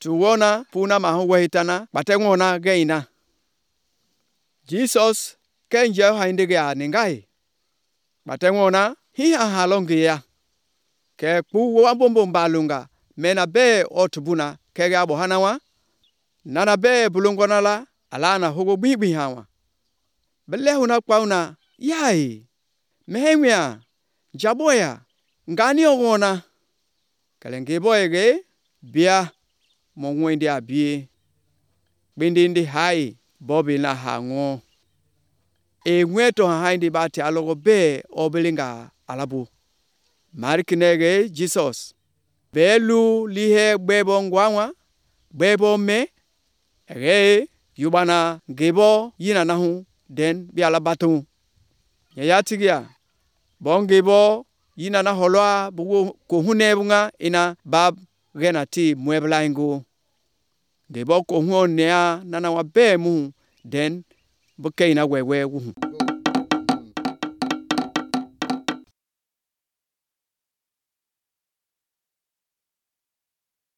tuwona puna mahawahitana batengona geina. Jesus kenja haindege aningai. Batengona hi ahalongia. Ke pu wambombo balunga mena be otubuna kege abohanawa. Nana be bulungonala alana hugo bibi hawa. Belehuna kwauna yai. Mehemia jaboya ngani ogona. Kalenge boyege bia mongwendi abi. Bindi ndi hai bobi na hango. Ngweto haindi bati alogo be obelinga alabu. Marikinege Jesus. Belu lihe bebo ngwawa. Bebo me. Ege yubana gebo yina nahu den bi alabatu. Nyayatigia. Bongebo yina na holwa bugu kohunebunga ina bab genati mueblaingu. Gebo kohunea nana wabe mu den buke ina wewe wuhu.